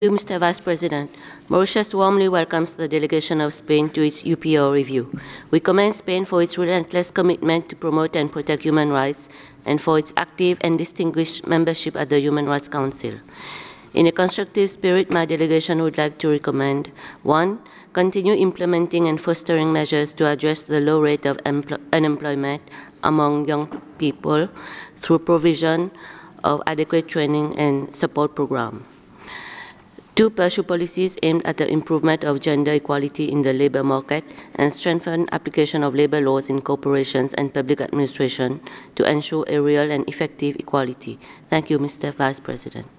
Mr. Vice President. Mauritius warmly welcomes the delegation of Spain to its UPO review. We commend Spain for its relentless commitment to promote and protect human rights and for its active and distinguished membership at the Human Rights Council. In a constructive spirit, my delegation would like to recommend 1. Continue implementing and fostering measures to address the low rate of unemployment among young people through provision of adequate training and support programs. 2. Pursue policies aimed at the improvement of gender equality in the labor market and strengthen application of labor laws in corporations and public administration to ensure a real and effective equality. Thank you, Mr. Vice President.